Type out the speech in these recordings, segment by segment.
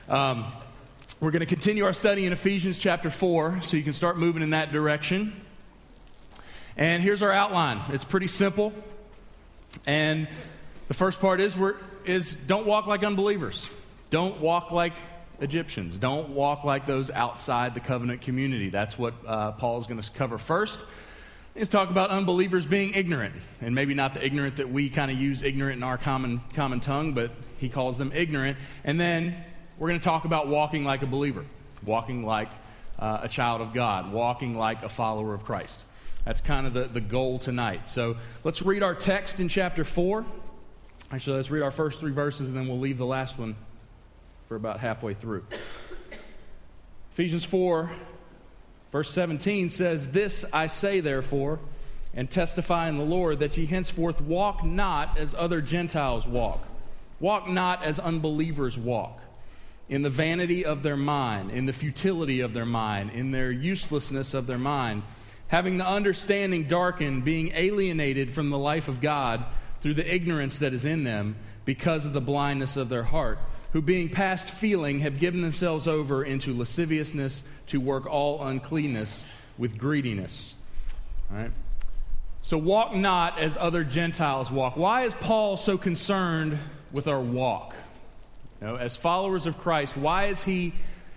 We're going to continue our study in Ephesians chapter 4, so you can start moving in that direction. And here's our outline. It's pretty simple. And the first part is don't walk like unbelievers. Don't walk like Egyptians. Don't walk like those outside the covenant community. That's what Paul is going to cover first. He's talk about unbelievers being ignorant, and maybe not the ignorant that we kind of use ignorant in our common tongue, but he calls them ignorant. And then we're going to talk about walking like a believer, walking like a child of God, walking like a follower of Christ. That's kind of the goal tonight. So let's read our text in chapter 4. Actually, let's read our first 3 verses, and then we'll leave the last one for about halfway through. Ephesians 4, verse 17 says, "This I say, therefore, and testify in the Lord, that ye henceforth walk not as other Gentiles walk. Walk not as unbelievers walk, in the vanity of their mind, in the futility of their mind, in their uselessness of their mind, having the understanding darkened, being alienated from the life of God through the ignorance that is in them, because of the blindness of their heart, who being past feeling have given themselves over into lasciviousness, to work all uncleanness with greediness." All right? So walk not as other Gentiles walk. Why is Paul so concerned with our walk? As followers of Christ, why is he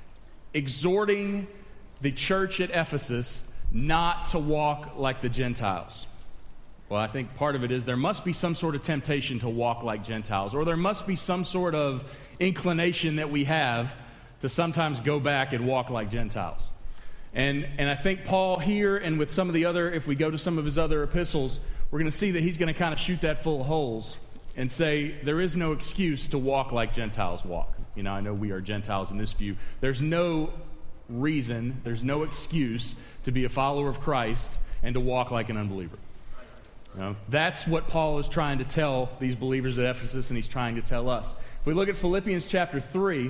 exhorting the church at Ephesus not to walk like the Gentiles? Well, I think part of it is there must be some sort of temptation to walk like Gentiles, or there must be some sort of inclination that we have to sometimes go back and walk like Gentiles. And I think Paul here, and with some of the other, if we go to some of his other epistles, we're going to see that he's going to kind of shoot that full of holes and say there is no excuse to walk like Gentiles walk. I know we are Gentiles in this view. There's no reason, there's no excuse to be a follower of Christ and to walk like an unbeliever. That's what Paul is trying to tell these believers at Ephesus, and he's trying to tell us. If we look at Philippians chapter 3,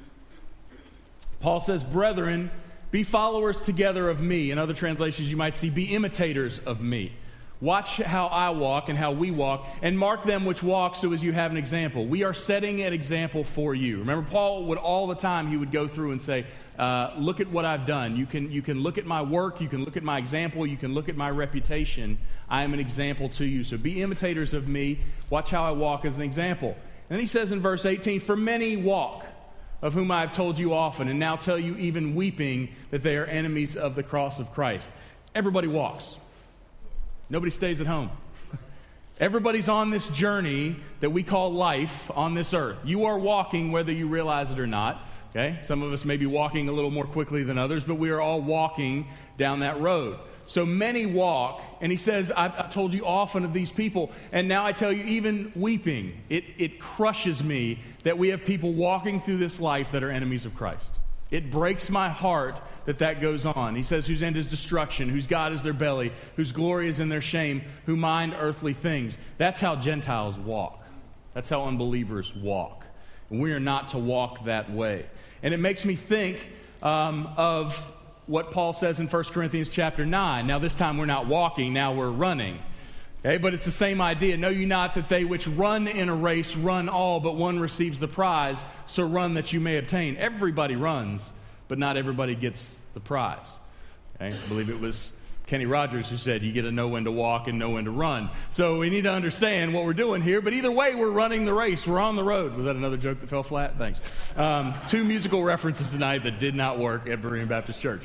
Paul says, "Brethren, be followers together of me." In other translations, you might see, "Be imitators of me. Watch how I walk and how we walk, and mark them which walk, so as you have an example." We are setting an example for you. Remember, Paul would all the time, he would go through and say, look at what I've done. You can look at my work, you can look at my example, you can look at my reputation. I am an example to you. So be imitators of me. Watch how I walk as an example. And then he says in verse 18, "For many walk, of whom I have told you often, and now tell you even weeping, that they are enemies of the cross of Christ." Everybody walks. Nobody stays at home. Everybody's on this journey that we call life on this earth. You are walking whether you realize it or not. Okay? Some of us may be walking a little more quickly than others, but we are all walking down that road. So many walk, and he says, I've told you often of these people, and now I tell you even weeping. It crushes me that we have people walking through this life that are enemies of Christ. It breaks my heart that goes on. He says, "Whose end is destruction, whose God is their belly, whose glory is in their shame, who mind earthly things." That's how Gentiles walk. That's how unbelievers walk. And we are not to walk that way. And it makes me think of what Paul says in 1 Corinthians chapter 9. Now this time we're not walking, now we're running. Okay, but it's the same idea. "Know you not that they which run in a race run all, but one receives the prize, so run that you may obtain." Everybody runs, but not everybody gets the prize. Okay? I believe it was Kenny Rogers who said you get to know when to walk and know when to run. So we need to understand what we're doing here, but either way, we're running the race. We're on the road. Was that another joke that fell flat? Thanks. 2 musical references tonight that did not work at Berean Baptist Church.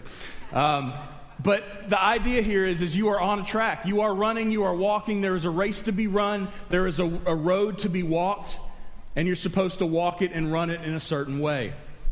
But the idea here is you are on a track. You are running, you are walking. There is a race to be run. There is a road to be walked, and you're supposed to walk it and run it in a certain way.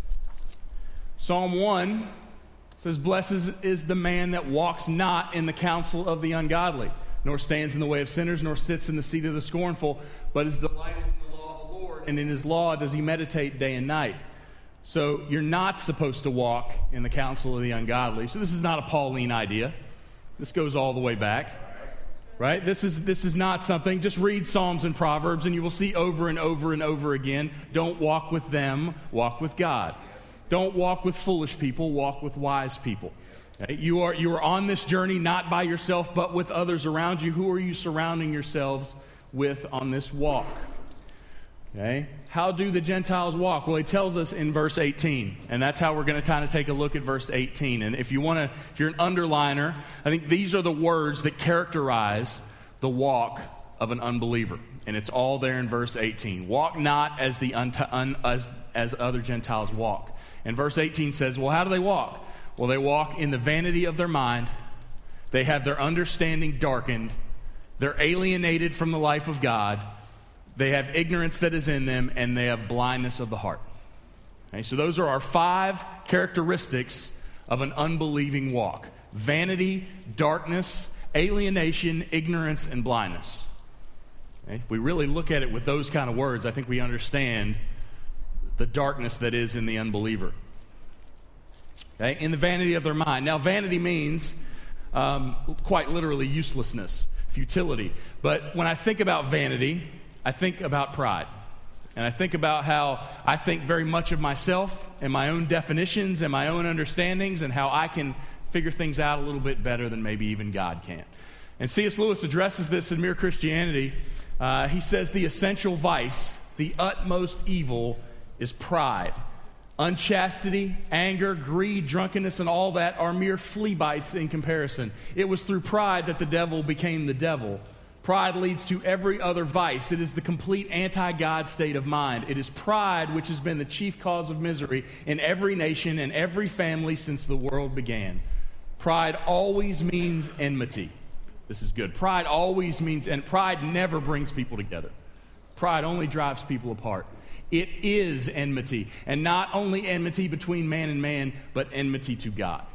Psalm 1 says, "Blessed is the man that walks not in the counsel of the ungodly, nor stands in the way of sinners, nor sits in the seat of the scornful, but his delight is in the law of the Lord, and in his law does he meditate day and night." So you're not supposed to walk in the counsel of the ungodly. So this is not a Pauline idea. This goes all the way back, right? This is not something. Just read Psalms and Proverbs, and you will see over and over and over again, don't walk with them, walk with God. Don't walk with foolish people, walk with wise people. Okay? You are on this journey not by yourself, but with others around you. Who are you surrounding yourselves with on this walk? Okay? How do the Gentiles walk? Well, he tells us in verse 18, and that's how we're going to kind of take a look at verse 18. And if you're an underliner, I think these are the words that characterize the walk of an unbeliever. And it's all there in verse 18. Walk not as as other Gentiles walk. And verse 18 says, well, how do they walk? Well, they walk in the vanity of their mind. They have their understanding darkened. They're alienated from the life of God. They have ignorance that is in them, and they have blindness of the heart. Okay, so those are our 5 characteristics of an unbelieving walk: vanity, darkness, alienation, ignorance, and blindness. Okay, if we really look at it with those kind of words, I think we understand the darkness that is in the unbeliever. Okay, in the vanity of their mind. Now, vanity means quite literally uselessness, futility. But when I think about vanity, I think about pride. And I think about how I think very much of myself and my own definitions and my own understandings and how I can figure things out a little bit better than maybe even God can. And C.S. Lewis addresses this in Mere Christianity. He says the essential vice, the utmost evil, is pride. Unchastity, anger, greed, drunkenness, and all that are mere flea bites in comparison. It was through pride that the devil became the devil. Pride leads to every other vice. It is the complete anti-God state of mind. It is pride which has been the chief cause of misery in every nation and every family since the world began. Pride always means enmity. This is good. Pride always means, and pride never brings people together. Pride only drives people apart. It is enmity, and not only enmity between man and man, but enmity to God.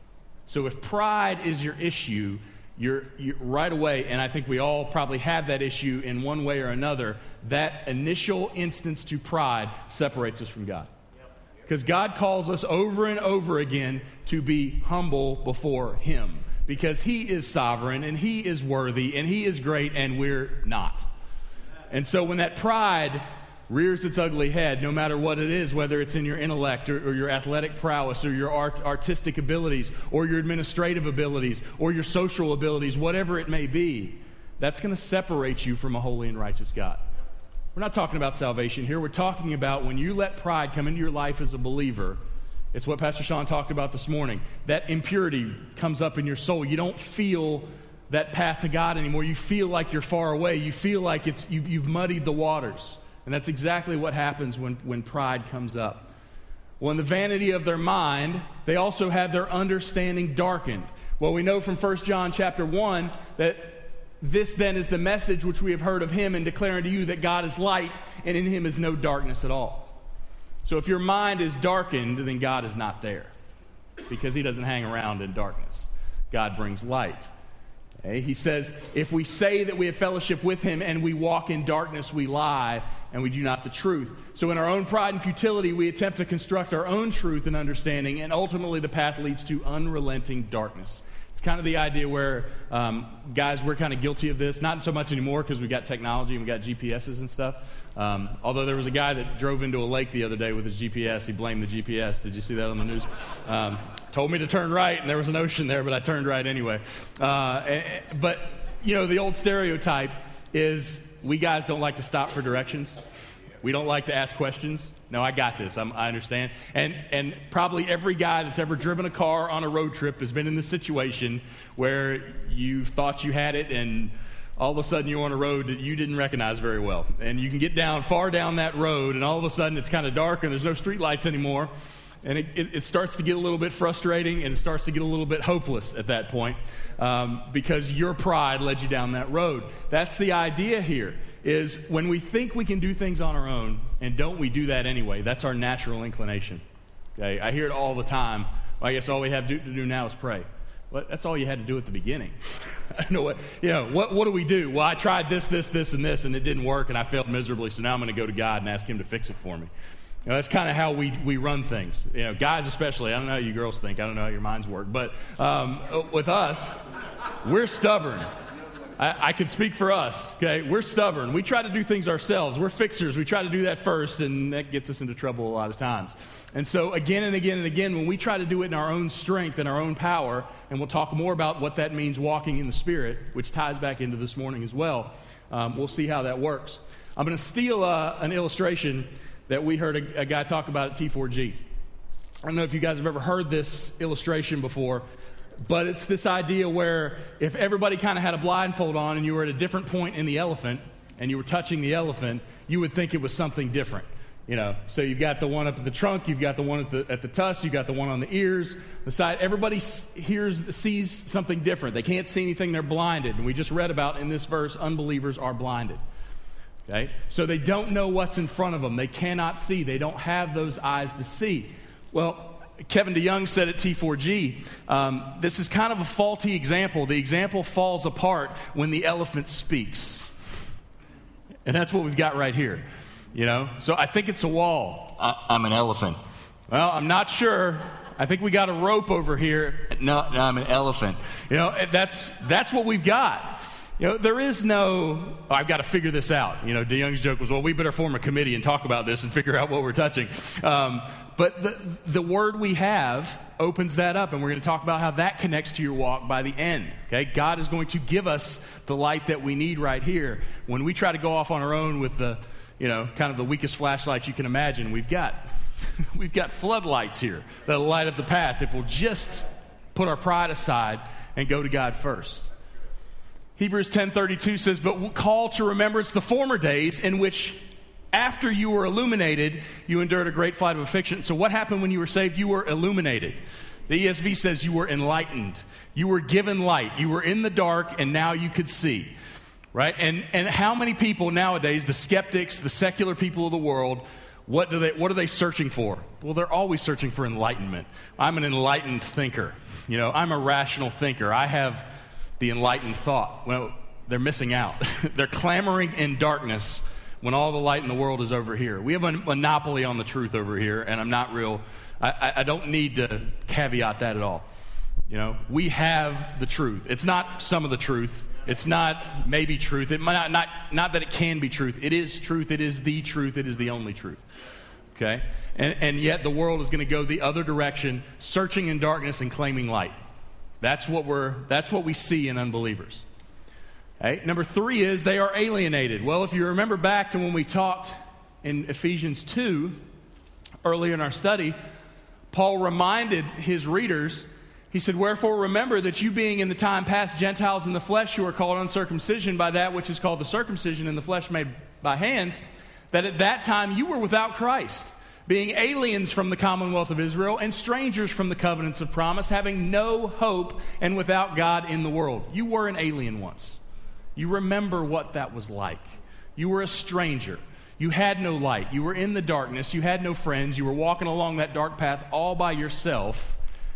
So if pride is your issue, you're right away, and I think we all probably have that issue in one way or another, that initial instance to pride separates us from God. Because God calls us over and over again to be humble before Him. Because He is sovereign, and He is worthy, and He is great, and we're not. And so when that pride rears its ugly head, no matter what it is, whether it's in your intellect or your athletic prowess or your artistic abilities or your administrative abilities or your social abilities, whatever it may be, that's going to separate you from a holy and righteous God. We're not talking about salvation here. We're talking about when you let pride come into your life as a believer. It's what Pastor Sean talked about this morning. That impurity comes up in your soul. You don't feel that path to God anymore. You feel like you're far away. You feel like you've muddied the waters. And that's exactly what happens when pride comes up. Well, in the vanity of their mind, they also have their understanding darkened. Well, we know from 1 John chapter 1 that this then is the message which we have heard of Him and declare unto you that God is light and in Him is no darkness at all. So if your mind is darkened, then God is not there because He doesn't hang around in darkness. God brings light. Okay? He says, if we say that we have fellowship with Him and we walk in darkness, we lie and we do not the truth. So in our own pride and futility, we attempt to construct our own truth and understanding, and ultimately the path leads to unrelenting darkness. It's kind of the idea where, guys, we're kind of guilty of this. Not so much anymore because we got technology and we got GPSs and stuff. Although there was a guy that drove into a lake the other day with his GPS. He blamed the GPS. Did you see that on the news? Told me to turn right, and there was an ocean there, but I turned right anyway. But, you know, the old stereotype is we guys don't like to stop for directions. We don't like to ask questions. No, I got this. I understand. And probably every guy that's ever driven a car on a road trip has been in this situation where you thought you had it and all of a sudden you're on a road that you didn't recognize very well. And you can get far down that road, and all of a sudden it's kind of dark and there's no street lights anymore. And it starts to get a little bit frustrating, and it starts to get a little bit hopeless at that point because your pride led you down that road. That's the idea here, is when we think we can do things on our own, and don't we do that anyway? That's our natural inclination. Okay? I hear it all the time. Well, I guess all we have to do now is pray. Well, that's all you had to do at the beginning. I know what do we do? Well, I tried this, and this, and it didn't work, and I failed miserably, so now I'm going to go to God and ask Him to fix it for me. You know, that's kind of how we run things. You know, guys especially. I don't know how you girls think. I don't know how your minds work. But with us, we're stubborn. I can speak for us, okay? We're stubborn. We try to do things ourselves. We're fixers. We try to do that first, and that gets us into trouble a lot of times. And so again and again and again, when we try to do it in our own strength and our own power, and we'll talk more about what that means walking in the Spirit, which ties back into this morning as well, we'll see how that works. I'm going to steal an illustration that we heard a guy talk about at T4G. I don't know if you guys have ever heard this illustration before, but it's this idea where if everybody kind of had a blindfold on and you were at a different point in the elephant and you were touching the elephant, you would think it was something different. You know, so you've got the one up at the trunk, you've got the one at the tusk, you've got the one on the ears, the side. Everybody sees something different. They can't see anything, they're blinded. And we just read about in this verse, unbelievers are blinded. Okay? So they don't know what's in front of them. They cannot see. They don't have those eyes to see. Well, Kevin DeYoung said at T4G, this is kind of a faulty example. The example falls apart when the elephant speaks. And that's what we've got right here. You know, so I think it's a wall. I'm an elephant. Well, I'm not sure. I think we got a rope over here. No, I'm an elephant. You know, that's what we've got. You know, there is no, I've got to figure this out. You know, DeYoung's joke was, well, we better form a committee and talk about this and figure out what we're touching. But the word we have opens that up, and we're going to talk about how that connects to your walk by the end. Okay, God is going to give us the light that we need right here. When we try to go off on our own with the, you know, kind of the weakest flashlights you can imagine, we've got floodlights here that'll light up the path if we'll just put our pride aside and go to God first. Hebrews 10:32 says, but call to remembrance the former days in which after you were illuminated, you endured a great flight of affliction. So what happened when you were saved? You were illuminated. The ESV says you were enlightened. You were given light. You were in the dark, and now you could see. Right? And how many people nowadays, the skeptics, the secular people of the world, what are they searching for? Well, they're always searching for enlightenment. I'm an enlightened thinker. You know, I'm a rational thinker. I have the enlightened thought. Well, they're missing out. They're clamoring in darkness when all the light in the world is over here. We have a monopoly on the truth over here, and I don't need to caveat that at all. You know, we have the truth. It's not some of the truth. It's not maybe truth. It might not that it can be truth. It is truth. It is the truth. It is the only truth. Okay? And yet the world is going to go the other direction, searching in darkness and claiming light. That's what we see in unbelievers. Okay? Number 3 is they are alienated. Well, if you remember back to when we talked in Ephesians 2 earlier in our study, Paul reminded his readers. He said, wherefore remember that you being in the time past Gentiles in the flesh, you are called uncircumcision by that which is called the circumcision in the flesh made by hands, that at that time you were without Christ, being aliens from the commonwealth of Israel and strangers from the covenants of promise, having no hope and without God in the world. You were an alien once. You remember what that was like. You were a stranger. You had no light. You were in the darkness. You had no friends. You were walking along that dark path all by yourself.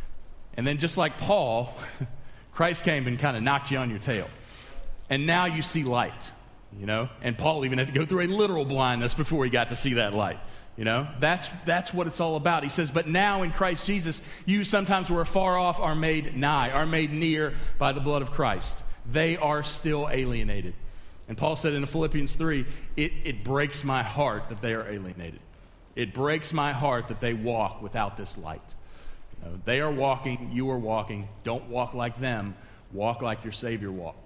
And then just like Paul, Christ came and kind of knocked you on your tail. And now you see light, you know? And Paul even had to go through a literal blindness before he got to see that light, you know? That's what it's all about. He says, but now in Christ Jesus, you sometimes were far off are made nigh, are made near by the blood of Christ. They are still alienated. And Paul said in Philippians 3, it breaks my heart that they are alienated. It breaks my heart that they walk without this light. They are walking, you are walking. Don't walk like them. Walk like your Savior walked.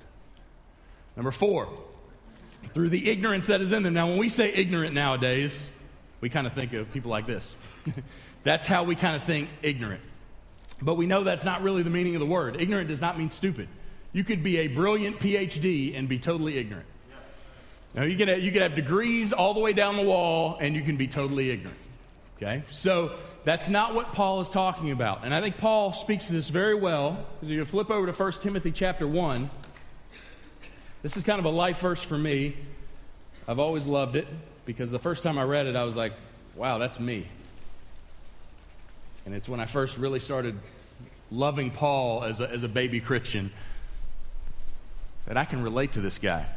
Number 4, through the ignorance that is in them. Now, when we say ignorant nowadays, we kind of think of people like this. That's how we kind of think ignorant. But we know that's not really the meaning of the word. Ignorant does not mean stupid. You could be a brilliant PhD and be totally ignorant. Now, you could have degrees all the way down the wall, and you can be totally ignorant. Okay? So that's not what Paul is talking about. And I think Paul speaks to this very well. Because if you flip over to 1 Timothy chapter 1, this is kind of a life verse for me. I've always loved it because the first time I read it, I was like, wow, that's me. And it's when I first really started loving Paul as a baby Christian that I can relate to this guy.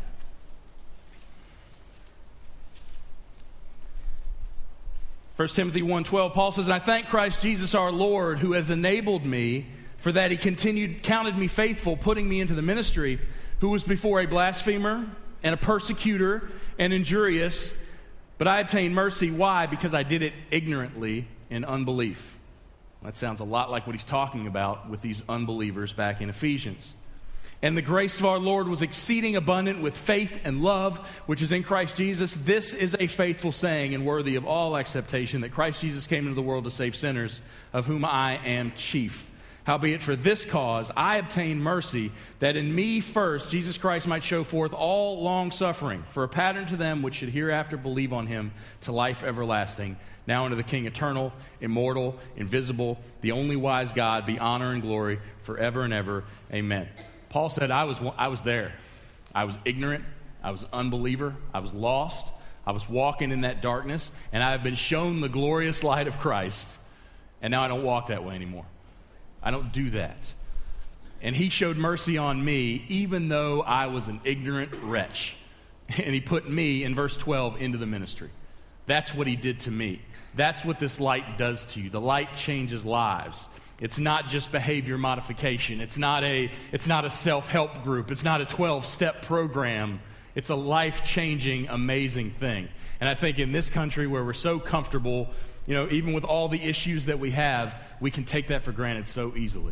1 Timothy 1:12, Paul says, I thank Christ Jesus our Lord, who has enabled me, for that he counted me faithful, putting me into the ministry, who was before a blasphemer and a persecutor and injurious, but I obtained mercy. Why? Because I did it ignorantly in unbelief. That sounds a lot like what he's talking about with these unbelievers back in Ephesians. And the grace of our Lord was exceeding abundant with faith and love, which is in Christ Jesus. This is a faithful saying and worthy of all acceptation, that Christ Jesus came into the world to save sinners, of whom I am chief. Howbeit for this cause I obtained mercy, that in me first Jesus Christ might show forth all long suffering, for a pattern to them which should hereafter believe on him to life everlasting. Now unto the King eternal, immortal, invisible, the only wise God, be honor and glory forever and ever. Amen. Paul said, I was there. I was ignorant. I was an unbeliever. I was lost. I was walking in that darkness, and I have been shown the glorious light of Christ, and now I don't walk that way anymore. I don't do that. And he showed mercy on me, even though I was an ignorant wretch. And he put me, in verse 12, into the ministry. That's what he did to me. That's what this light does to you. The light changes lives. It's not just behavior modification. It's not a self-help group. It's not a 12-step program. It's a life-changing, amazing thing. And I think in this country where we're so comfortable, even with all the issues that we have, we can take that for granted so easily.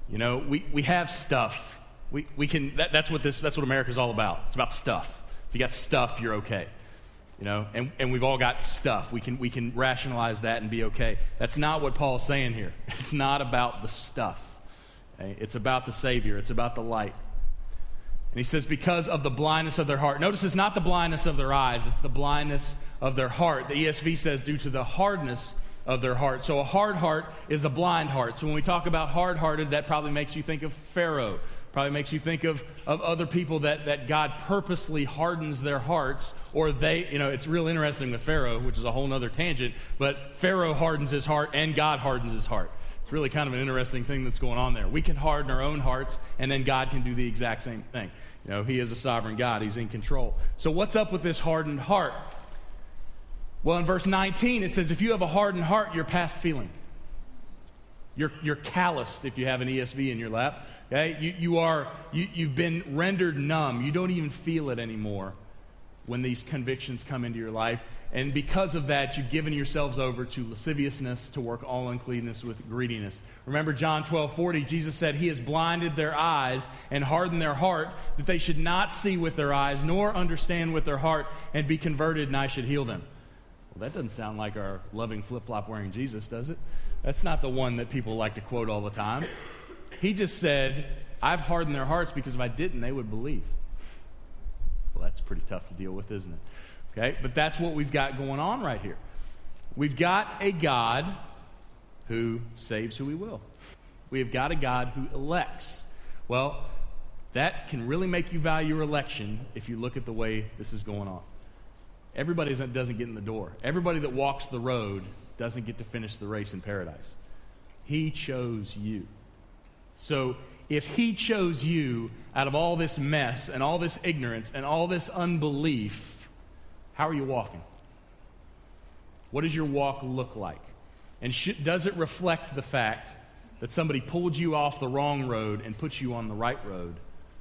We have stuff. We can. That's what America's all about. It's about stuff. If you got stuff, you're okay. And we've all got stuff. We can rationalize that and be okay. That's not what Paul's saying here. It's not about the stuff. Okay? It's about the Savior. It's about the light. And he says, because of the blindness of their heart. Notice it's not the blindness of their eyes. It's the blindness of their heart. The ESV says, due to the hardness of their heart. So a hard heart is a blind heart. So when we talk about hard-hearted, that probably makes you think of Pharaoh. Probably makes you think of other people that God purposely hardens their hearts, or it's real interesting with Pharaoh, which is a whole other tangent, but Pharaoh hardens his heart and God hardens his heart. It's really kind of an interesting thing that's going on there. We can harden our own hearts, and then God can do the exact same thing. He is a sovereign God. He's in control. So what's up with this hardened heart? Well, in verse 19, it says, if you have a hardened heart, you're past feeling. You're calloused if you have an ESV in your lap. Okay? You've been rendered numb. You don't even feel it anymore when these convictions come into your life. And because of that, you've given yourselves over to lasciviousness, to work all uncleanness with greediness. Remember John 12:40, Jesus said, he has blinded their eyes and hardened their heart, that they should not see with their eyes, nor understand with their heart, and be converted, and I should heal them. Well, that doesn't sound like our loving flip-flop wearing Jesus, does it? That's not the one that people like to quote all the time. He just said, I've hardened their hearts because if I didn't, they would believe. Well, that's pretty tough to deal with, isn't it? Okay, but that's what we've got going on right here. We've got a God who saves who he will. We have got a God who elects. Well, that can really make you value your election if you look at the way this is going on. Everybody doesn't get in the door. Everybody that walks the road doesn't get to finish the race in paradise. He chose you. So if he chose you out of all this mess and all this ignorance and all this unbelief, how are you walking? What does your walk look like? And does it reflect the fact that somebody pulled you off the wrong road and put you on the right road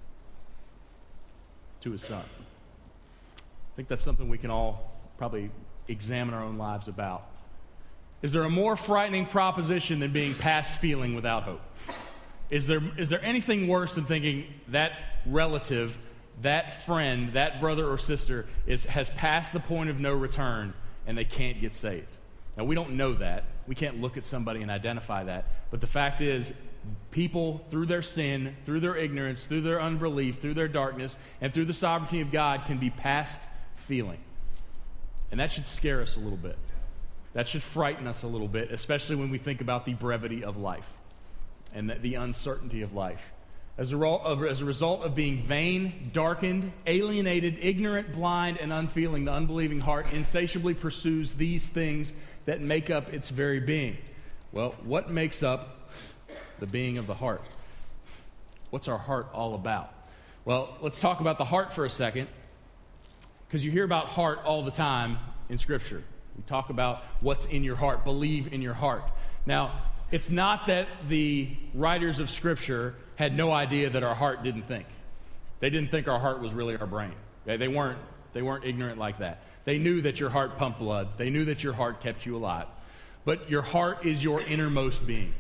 to his son? I think that's something we can all probably examine our own lives about. Is there a more frightening proposition than being past feeling without hope? Is there anything worse than thinking that relative, that friend, that brother or sister has passed the point of no return and they can't get saved? Now, we don't know that. We can't look at somebody and identify that. But the fact is, people, through their sin, through their ignorance, through their unbelief, through their darkness, and through the sovereignty of God, can be past feeling. And that should scare us a little bit. That should frighten us a little bit, especially when we think about the brevity of life and the uncertainty of life. As a result of being vain, darkened, alienated, ignorant, blind, and unfeeling, the unbelieving heart insatiably pursues these things that make up its very being. Well, what makes up the being of the heart? What's our heart all about? Well, let's talk about the heart for a second, because you hear about heart all the time in Scripture. We talk about what's in your heart, believe in your heart. Now, it's not that the writers of Scripture had no idea that our heart didn't think. They didn't think our heart was really our brain. Okay? They weren't ignorant like that. They knew that your heart pumped blood. They knew that your heart kept you alive. But your heart is your innermost being.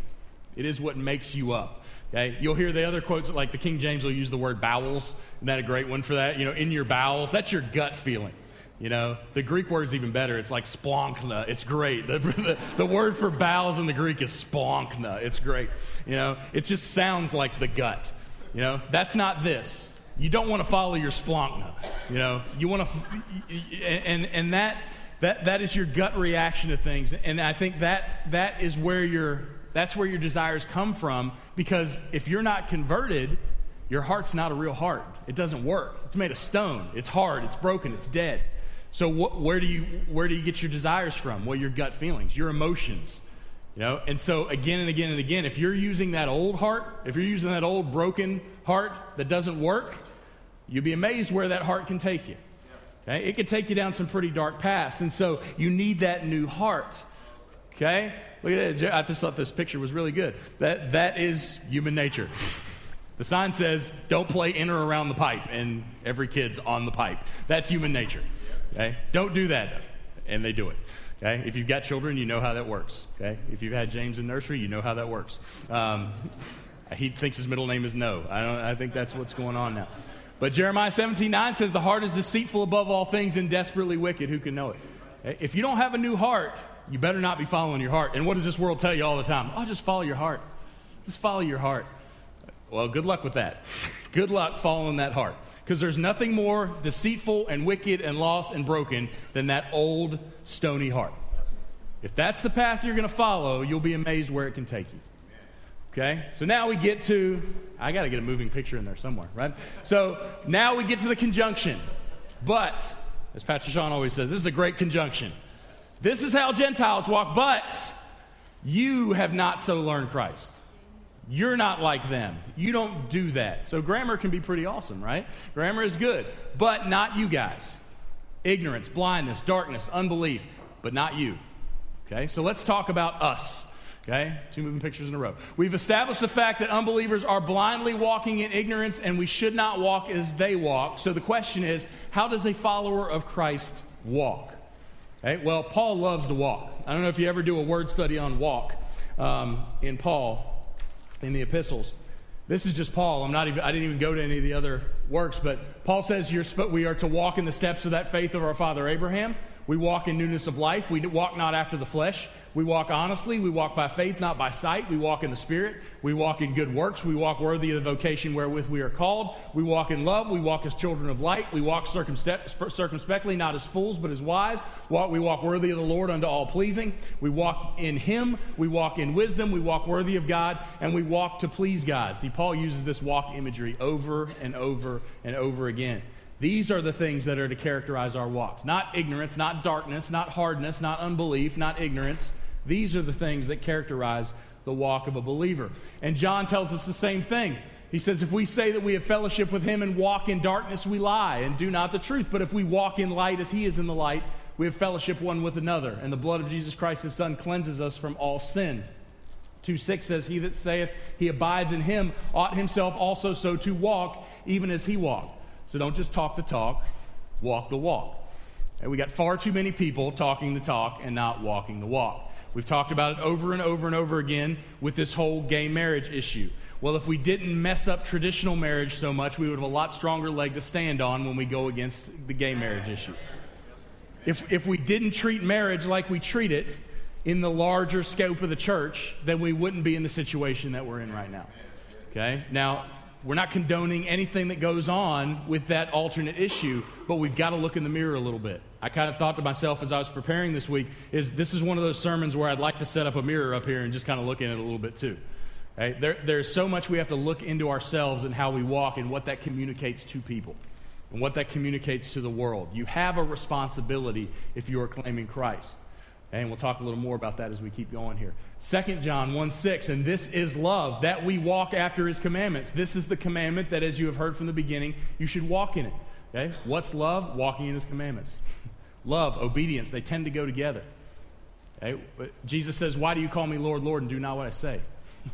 It is what makes you up. Okay? You'll hear the other quotes, like the King James will use the word bowels. Isn't that a great one for that? In your bowels, that's your gut feeling. The Greek word's even better. It's like splonkna. It's great. The word for bowels in the Greek is splonkna. It's great. It just sounds like the gut. That's not this. You don't want to follow your splonkna. You want to, and that is your gut reaction to things. And I think that is that's where your desires come from, because if you're not converted, your heart's not a real heart. It doesn't work. It's made of stone. It's hard. It's broken. It's dead. So where do you get your desires from? Well, your gut feelings, your emotions. And so again and again and again, if you're using that old heart, if you're using that old broken heart that doesn't work, you'll be amazed where that heart can take you. Okay? It can take you down some pretty dark paths. And so you need that new heart. Okay? Look at that. I just thought this picture was really good. That is human nature. The sign says, don't play in or around the pipe, and every kid's on the pipe. That's human nature. Okay? Don't do that. And they do it. Okay? If you've got children, you know how that works. Okay? If you've had James in nursery, you know how that works. He thinks his middle name is No. I think that's what's going on now. But Jeremiah 17:9 says, the heart is deceitful above all things and desperately wicked. Who can know it? Okay? If you don't have a new heart, you better not be following your heart. And what does this world tell you all the time? Oh, just follow your heart. Just follow your heart. Well, good luck with that. Good luck following that heart. Because there's nothing more deceitful and wicked and lost and broken than that old stony heart. If that's the path you're going to follow, you'll be amazed where it can take you. Okay? So now we get to, I got to get a moving picture in there somewhere, right? So now we get to the conjunction. But, as Pastor Sean always says, this is a great conjunction. This is how Gentiles walk, but you have not so learned Christ. You're not like them. You don't do that. So grammar can be pretty awesome, right? Grammar is good, but not you guys. Ignorance, blindness, darkness, unbelief, but not you. Okay, so let's talk about us. Okay, 2 moving pictures in a row. We've established the fact that unbelievers are blindly walking in ignorance, and we should not walk as they walk. So the question is, how does a follower of Christ walk? Okay, well, Paul loves to walk. I don't know if you ever do a word study on walk in Paul, in the epistles. This is just Paul. I didn't even go to any of the other works, but Paul says we are to walk in the steps of that faith of our father Abraham. We walk in newness of life. We walk not after the flesh. We walk honestly. We walk by faith, not by sight. We walk in the Spirit. We walk in good works. We walk worthy of the vocation wherewith we are called. We walk in love. We walk as children of light. We walk circumspectly, not as fools, but as wise. We walk worthy of the Lord unto all pleasing. We walk in Him. We walk in wisdom. We walk worthy of God, and we walk to please God. See, Paul uses this walk imagery over and over and over again. These are the things that are to characterize our walks. Not ignorance, not darkness, not hardness, not unbelief, not ignorance. These are the things that characterize the walk of a believer. And John tells us the same thing. He says, if we say that we have fellowship with Him and walk in darkness, we lie and do not the truth. But if we walk in light as He is in the light, we have fellowship one with another. And the blood of Jesus Christ, His Son, cleanses us from all sin. 2:6 says, he that saith he abides in Him ought himself also so to walk, even as He walked. So don't just talk the talk, walk the walk. And we got far too many people talking the talk and not walking the walk. We've talked about it over and over and over again with this whole gay marriage issue. Well, if we didn't mess up traditional marriage so much, we would have a lot stronger leg to stand on when we go against the gay marriage issue. If we didn't treat marriage like we treat it in the larger scope of the church, then we wouldn't be in the situation that we're in right now. Okay? Now, we're not condoning anything that goes on with that alternate issue, but we've got to look in the mirror a little bit. I kind of thought to myself as I was preparing this week, this is one of those sermons where I'd like to set up a mirror up here and just kind of look in it a little bit too. Okay? There's so much we have to look into ourselves and how we walk and what that communicates to people and what that communicates to the world. You have a responsibility if you are claiming Christ. And we'll talk a little more about that as we keep going here. 2 John 1:6, and this is love, that we walk after His commandments. This is the commandment that, as you have heard from the beginning, you should walk in it. Okay? What's love? Walking in His commandments. Love, obedience, they tend to go together. Okay? Jesus says, why do you call me Lord, Lord, and do not what I say?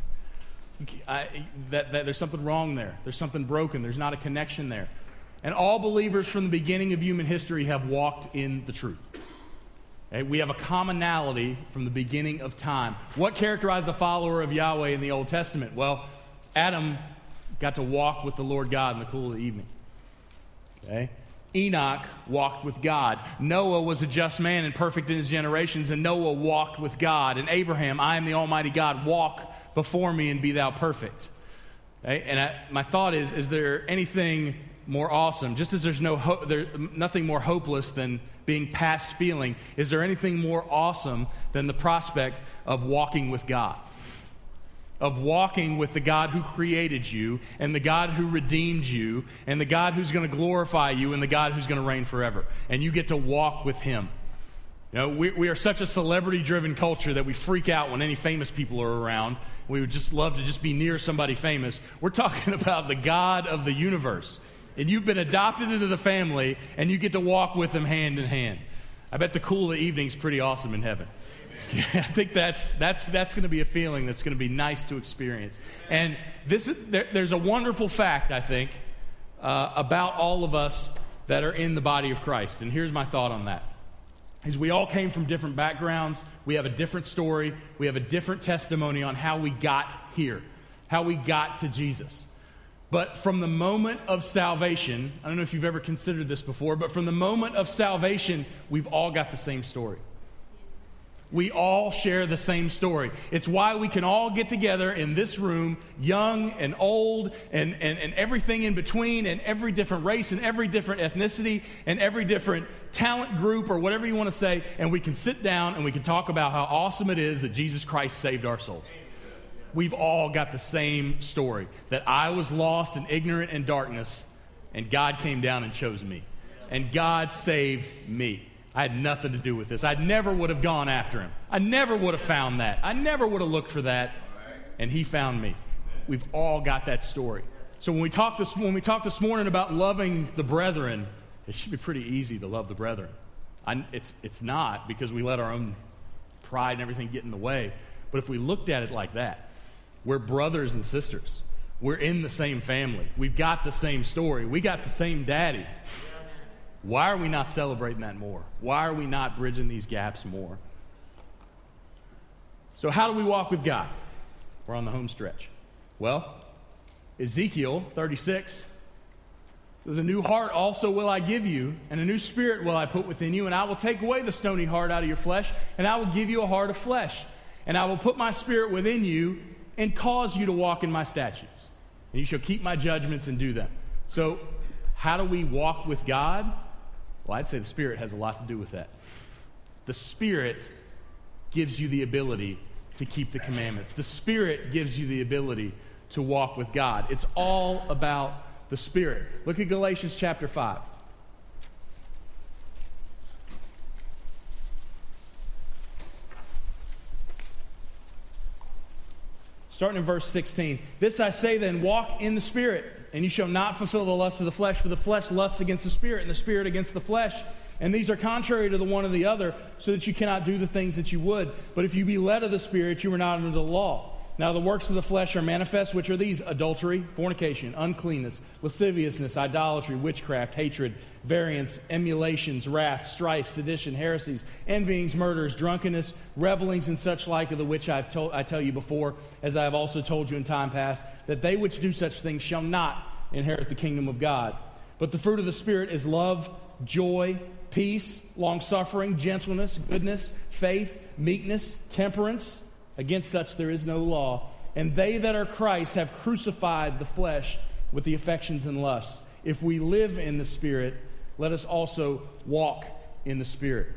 There's something wrong there. There's something broken. There's not a connection there. And all believers from the beginning of human history have walked in the truth. Okay? We have a commonality from the beginning of time. What characterized a follower of Yahweh in the Old Testament? Well, Adam got to walk with the Lord God in the cool of the evening. Okay? Enoch walked with God. Noah was a just man and perfect in his generations, and Noah walked with God. And Abraham, I am the Almighty God, walk before me and be thou perfect. Okay? And my thought is there anything more awesome? Just as there's nothing more hopeless than being past feeling, is there anything more awesome than the prospect of walking with God? Of walking with the God who created you, and the God who redeemed you, and the God who's going to glorify you, and the God who's going to reign forever. And you get to walk with him. You know, we are such a celebrity-driven culture that we freak out when any famous people are around. We would just love to just be near somebody famous. We're talking about the God of the universe. And you've been adopted into the family, and you get to walk with him hand in hand. I bet the cool of the evening's pretty awesome in heaven. Yeah, I think that's going to be a feeling that's going to be nice to experience. And there's a wonderful fact, I think, about all of us that are in the body of Christ. And here's my thought on that. Is we all came from different backgrounds. We have a different story. We have a different testimony on how we got here, how we got to Jesus. But from the moment of salvation, I don't know if you've ever considered this before, but from the moment of salvation, we've all got the same story. We all share the same story. It's why we can all get together in this room, young and old, and everything in between, and every different race, and every different ethnicity, and every different talent group, or whatever you want to say, and we can sit down and we can talk about how awesome it is that Jesus Christ saved our souls. We've all got the same story, that I was lost and ignorant in darkness, and God came down and chose me. And God saved me. I had nothing to do with this. I never would have gone after him. I never would have found that. I never would have looked for that. And he found me. We've all got that story. So when we talk this morning about loving the brethren, it should be pretty easy to love the brethren. It's not, because we let our own pride and everything get in the way. But if we looked at it like that, we're brothers and sisters. We're in the same family. We've got the same story. We got the same daddy. Why are we not celebrating that more? Why are we not bridging these gaps more? So how do we walk with God? We're on the home stretch. Well, Ezekiel 36 says, a new heart also will I give you, and a new spirit will I put within you, and I will take away the stony heart out of your flesh, and I will give you a heart of flesh. And I will put my spirit within you and cause you to walk in my statutes. And you shall keep my judgments and do them. So how do we walk with God? Well, I'd say the Spirit has a lot to do with that. The Spirit gives you the ability to keep the commandments. The Spirit gives you the ability to walk with God. It's all about the Spirit. Look at Galatians chapter 5. Starting in verse 16. This I say then, walk in the Spirit, and you shall not fulfill the lust of the flesh, for the flesh lusts against the Spirit, and the Spirit against the flesh. And these are contrary to the one or the other, so that you cannot do the things that you would. But if you be led of the Spirit, you are not under the law. Now the works of the flesh are manifest, which are these: adultery, fornication, uncleanness, lasciviousness, idolatry, witchcraft, hatred, variance, emulations, wrath, strife, sedition, heresies, envyings, murders, drunkenness, revelings, and such like, of the which I tell you before, as I have also told you in time past, that they which do such things shall not inherit the kingdom of God. But the fruit of the Spirit is love, joy, peace, long-suffering, gentleness, goodness, faith, meekness, temperance. Against such there is no law. And they that are Christ have crucified the flesh with the affections and lusts. If we live in the Spirit, let us also walk in the Spirit.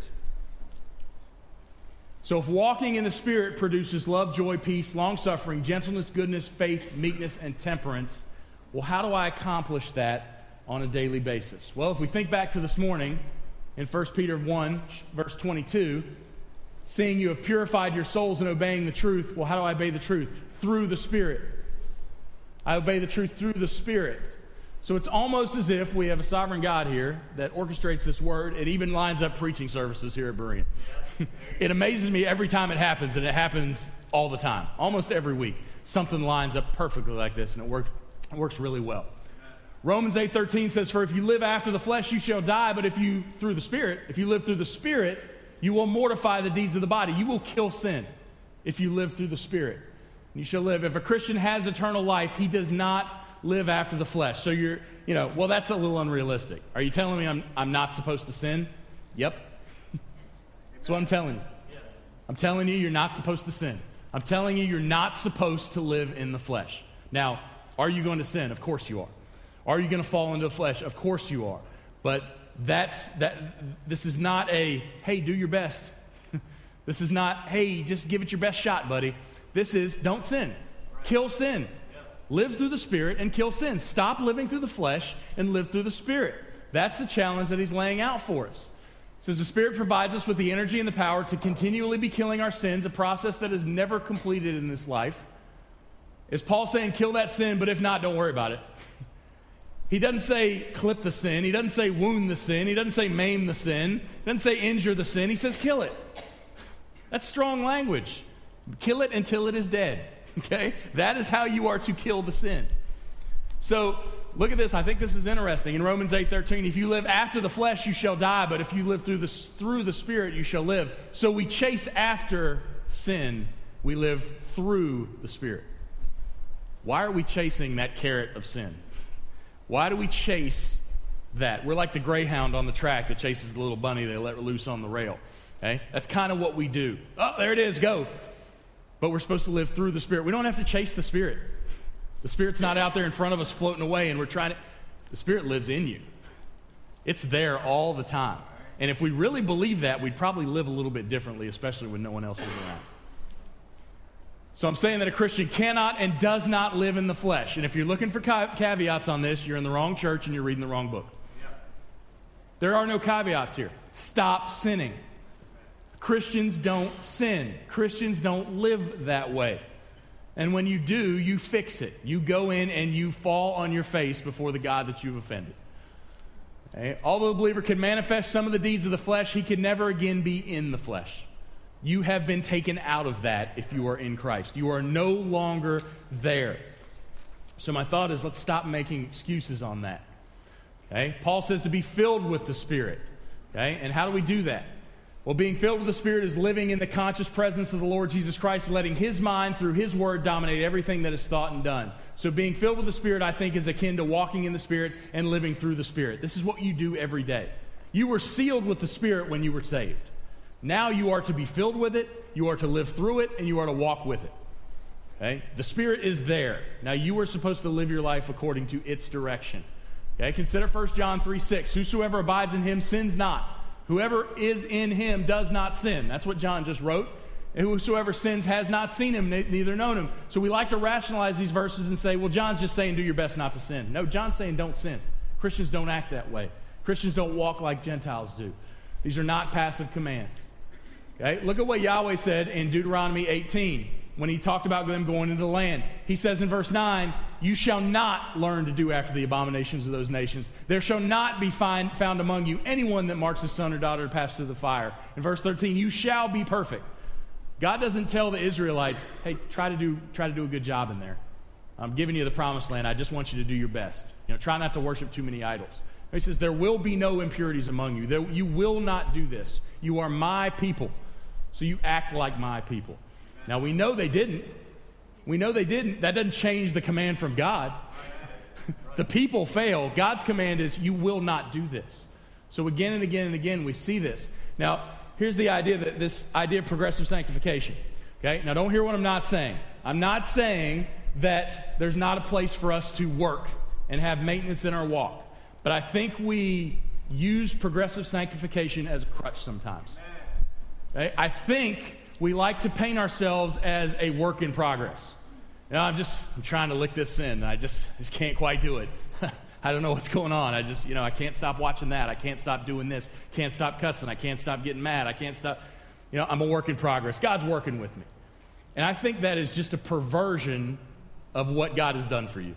So if walking in the Spirit produces love, joy, peace, long-suffering, gentleness, goodness, faith, meekness, and temperance, well, how do I accomplish that on a daily basis? Well, if we think back to this morning, in 1 Peter 1, verse 22, seeing you have purified your souls in obeying the truth. Well, how do I obey the truth? Through the Spirit. I obey the truth through the Spirit. So it's almost as if we have a sovereign God here that orchestrates this word. It even lines up preaching services here at Berean. It amazes me every time it happens, and it happens all the time. Almost every week, something lines up perfectly like this, and it works really well. Romans 8:13 says, for if you live after the flesh, you shall die, but if you live through the Spirit, You will mortify the deeds of the body. You will kill sin if you live through the Spirit. You shall live. If a Christian has eternal life, he does not live after the flesh. So well, that's a little unrealistic. Are you telling me I'm not supposed to sin? Yep. That's what I'm telling you. I'm telling you you're not supposed to sin. I'm telling you you're not supposed to live in the flesh. Now, are you going to sin? Of course you are. Are you going to fall into the flesh? Of course you are. But this is not a, hey, do your best. This is not, hey, just give it your best shot, buddy. This is, don't sin. Kill sin. Live through the Spirit and kill sin. Stop living through the flesh and live through the Spirit. That's the challenge that he's laying out for us. It says the Spirit provides us with the energy and the power to continually be killing our sins, a process that is never completed in this life. Is Paul saying kill that sin, but if not, don't worry about it? He doesn't say clip the sin. He doesn't say wound the sin. He doesn't say maim the sin. He doesn't say injure the sin. He says kill it. That's strong language. Kill it until it is dead. Okay? That is how you are to kill the sin. So, look at this. I think this is interesting. In Romans 8:13, if you live after the flesh, you shall die, but if you live through the Spirit, you shall live. So we chase after sin. We live through the Spirit. Why are we chasing that carrot of sin? Why do we chase that? We're like the greyhound on the track that chases the little bunny they let loose on the rail. Okay? That's kind of what we do. Oh, there it is, go. But we're supposed to live through the Spirit. We don't have to chase the Spirit. The Spirit's not out there in front of us floating away and we're trying to... The Spirit lives in you. It's there all the time. And if we really believe that, we'd probably live a little bit differently, especially when no one else is around. So I'm saying that a Christian cannot and does not live in the flesh. And if you're looking for caveats on this, you're in the wrong church and you're reading the wrong book. There are no caveats here. Stop sinning. Christians don't sin. Christians don't live that way. And when you do, you fix it. You go in and you fall on your face before the God that you've offended. Okay? Although the believer can manifest some of the deeds of the flesh, he can never again be in the flesh. You have been taken out of that if you are in Christ. You are no longer there. So my thought is, let's stop making excuses on that. Okay? Paul says to be filled with the Spirit. Okay? And how do we do that? Well, being filled with the Spirit is living in the conscious presence of the Lord Jesus Christ, letting His mind through His Word dominate everything that is thought and done. So being filled with the Spirit, I think, is akin to walking in the Spirit and living through the Spirit. This is what you do every day. You were sealed with the Spirit when you were saved. Now you are to be filled with it, you are to live through it, and you are to walk with it. Okay? The Spirit is there. Now you are supposed to live your life according to its direction. Okay? Consider 1 John 3:6. Whosoever abides in Him sins not. Whoever is in Him does not sin. That's what John just wrote. And whosoever sins has not seen Him, neither known Him. So we like to rationalize these verses and say, well, John's just saying do your best not to sin. No, John's saying don't sin. Christians don't act that way. Christians don't walk like Gentiles do. These are not passive commands. Okay? Look at what Yahweh said in Deuteronomy 18 when He talked about them going into the land. He says in verse 9, you shall not learn to do after the abominations of those nations. There shall not be found among you anyone that marks his son or daughter to pass through the fire. In verse 13, you shall be perfect. God doesn't tell the Israelites, hey, try to do a good job in there. I'm giving you the promised land. I just want you to do your best. Try not to worship too many idols. He says, there will be no impurities among you. You will not do this. You are my people. So you act like my people. Now, we know they didn't. That doesn't change the command from God. The people fail. God's command is, you will not do this. So again and again and again, we see this. Now, here's the idea, this idea of progressive sanctification. Okay? Now, don't hear what I'm not saying. I'm not saying that there's not a place for us to work and have maintenance in our walk. But I think we use progressive sanctification as a crutch sometimes. Okay? I think we like to paint ourselves as a work in progress. I'm trying to lick this sin. I just can't quite do it. I don't know what's going on. I can't stop watching that. I can't stop doing this. Can't stop cussing. I can't stop getting mad. I can't stop. I'm a work in progress. God's working with me. And I think that is just a perversion of what God has done for you.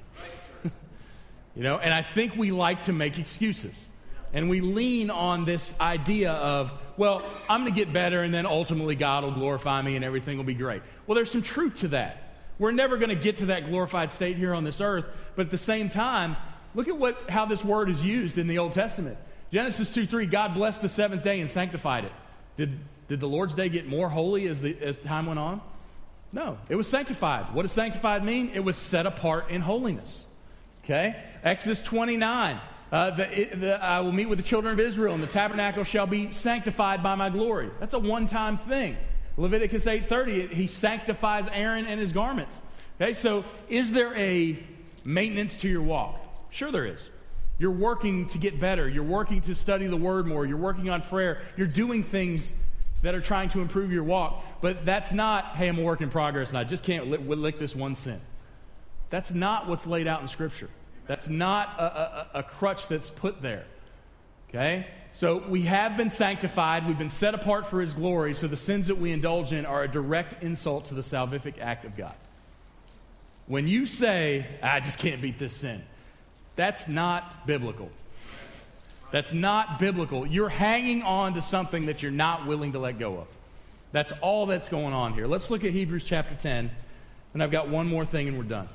And I think we like to make excuses. And we lean on this idea of, well, I'm going to get better and then ultimately God will glorify me and everything will be great. Well, there's some truth to that. We're never going to get to that glorified state here on this earth. But at the same time, look at how this word is used in the Old Testament. Genesis 2:3, God blessed the seventh day and sanctified it. did the Lord's Day get more holy as time went on? No, it was sanctified. What does sanctified mean? It was set apart in holiness. Okay? Exodus 29, I will meet with the children of Israel, and the tabernacle shall be sanctified by my glory. That's a one-time thing. Leviticus 8:30, he sanctifies Aaron and his garments. Okay, so is there a maintenance to your walk? Sure there is. You're working to get better. You're working to study the Word more. You're working on prayer. You're doing things that are trying to improve your walk. But that's not, hey, I'm a work in progress and I just can't lick this one sin. That's not what's laid out in Scripture. That's not a crutch that's put there. Okay? So we have been sanctified. We've been set apart for His glory. So the sins that we indulge in are a direct insult to the salvific act of God. When you say, I just can't beat this sin, that's not biblical. That's not biblical. You're hanging on to something that you're not willing to let go of. That's all that's going on here. Let's look at Hebrews chapter 10. And I've got one more thing and we're done.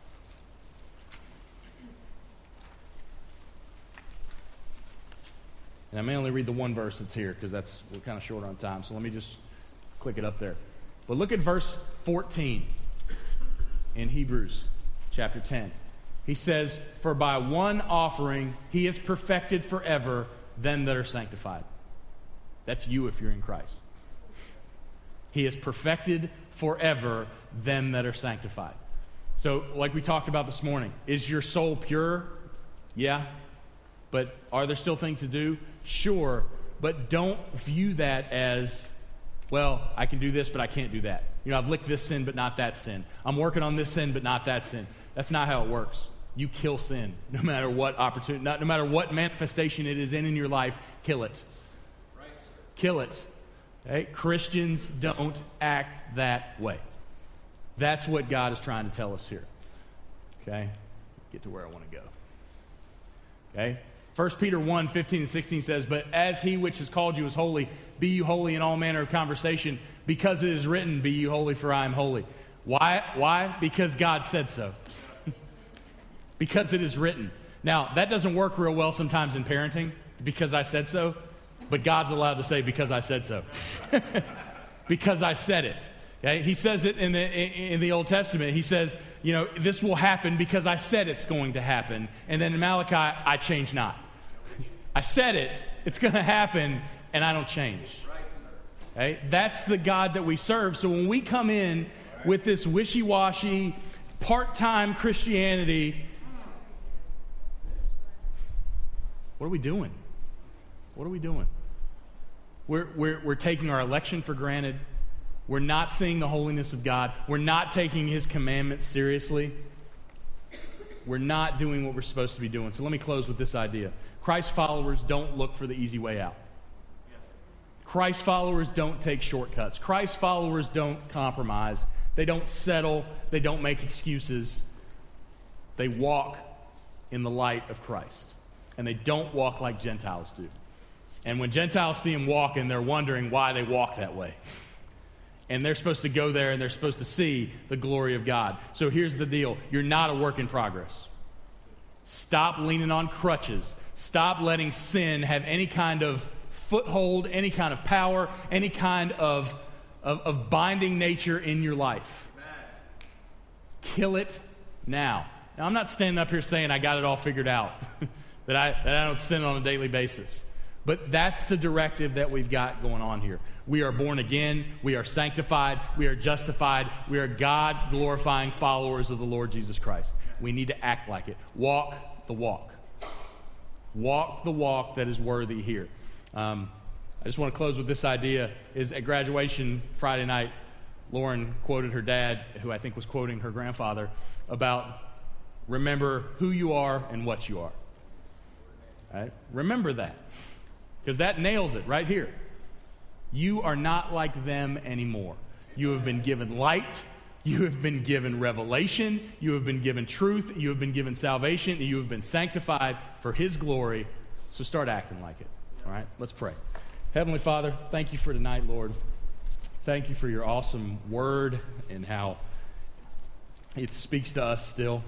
And I may only read the one verse that's here because we're kind of short on time. So let me just click it up there. But look at verse 14 in Hebrews chapter 10. He says, for by one offering He has perfected forever them that are sanctified. That's you if you're in Christ. He has perfected forever them that are sanctified. So like we talked about this morning, is your soul pure? Yeah. But are there still things to do? Sure. But don't view that as, well, I can do this, but I can't do that. You know, I've licked this sin, but not that sin. I'm working on this sin, but not that sin. That's not how it works. You kill sin, no matter what opportunity, no matter what manifestation it is in your life, kill it. Right, sir. Kill it. Okay? Christians don't act that way. That's what God is trying to tell us here. Okay? Get to where I want to go. Okay? 1 Peter 1, 15 and 16 says, but as He which has called you is holy, be you holy in all manner of conversation, because it is written, be you holy, for I am holy. Why? Because God said so. Because it is written. Now, that doesn't work real well sometimes in parenting, because I said so, but God's allowed to say, because I said so. Because I said it. Okay? He says it in the Old Testament. He says, you know, this will happen because I said it's going to happen. And then in Malachi, I change not. I said it, it's going to happen, and I don't change. Okay? That's the God that we serve. So when we come in with this wishy-washy, part-time Christianity, what are we doing? What are we doing? We're taking our election for granted. We're not seeing the holiness of God. We're not taking His commandments seriously. We're not doing what we're supposed to be doing. So let me close with this idea. Christ followers don't look for the easy way out. Christ followers don't take shortcuts. Christ followers don't compromise. They don't settle. They don't make excuses. They walk in the light of Christ. And they don't walk like Gentiles do. And when Gentiles see Him walking, they're wondering why they walk that way. And they're supposed to go there and they're supposed to see the glory of God. So here's the deal. You're not a work in progress. Stop leaning on crutches. Stop letting sin have any kind of foothold, any kind of power, any kind of binding nature in your life. Kill it now. Now, I'm not standing up here saying I got it all figured out, that I don't sin on a daily basis. But that's the directive that we've got going on here. We are born again. We are sanctified. We are justified. We are God-glorifying followers of the Lord Jesus Christ. We need to act like it. Walk the walk. Walk the walk that is worthy here. I just want to close with this idea. Is at graduation Friday night, Lauren quoted her dad, who I think was quoting her grandfather, about remember who you are and what you are. All right? Remember that. Because that nails it right here. You are not like them anymore. You have been given light. You have been given revelation. You have been given truth. You have been given salvation. And you have been sanctified for His glory. So start acting like it. All right? Let's pray. Heavenly Father, thank You for tonight, Lord. Thank You for Your awesome word and how it speaks to us still.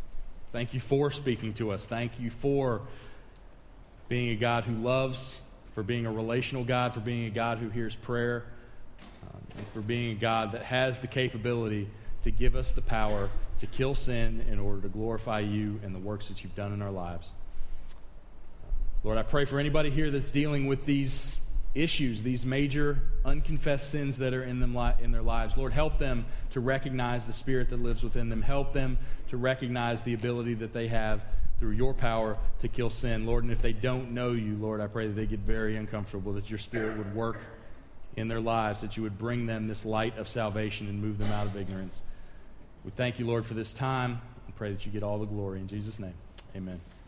Thank You for speaking to us. Thank You for being a God who loves, for being a relational God, for being a God who hears prayer, and for being a God that has the capability to give us the power to kill sin in order to glorify you and the works that you've done in our lives. Lord, I pray for anybody here that's dealing with these issues, these major unconfessed sins that are in their lives. Lord, help them to recognize the Spirit that lives within them. Help them to recognize the ability that they have through your power to kill sin. Lord, and if they don't know you, Lord, I pray that they get very uncomfortable, that your Spirit would work in their lives, that you would bring them this light of salvation and move them out of ignorance. We thank you, Lord, for this time. I pray that you get all the glory. In Jesus' name, amen.